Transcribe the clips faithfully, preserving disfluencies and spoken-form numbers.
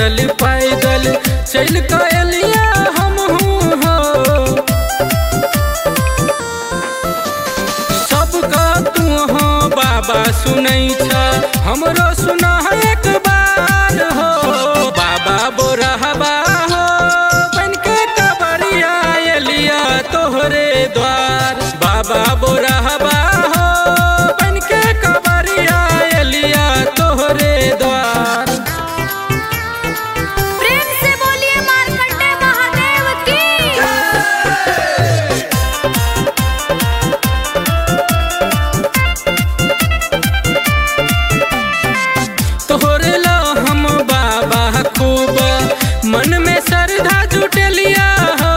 पैदल पैदल चल कलिया हम हो सबका तू हो बाबा सुनै छ हमरो सुना एक बार हो बाबा बोरहबा हो बन के कबरिया एलिया तोहरे द्वार बाबा बोरहबा हो बन के कबरिया एलिया तोहरे द्वार। प्रेम से बोलिए मार्कंडे महादेव की। तोहरे लो हम बाबा खूब मन में श्रद्धा जुटलिया हो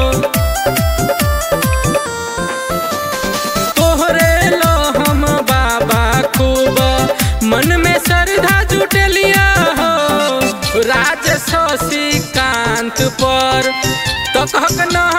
तोहरे लो हम बाबा खूब मन में श्रद्धा जुटलिया हो राज शशिकांत पर तो कहक न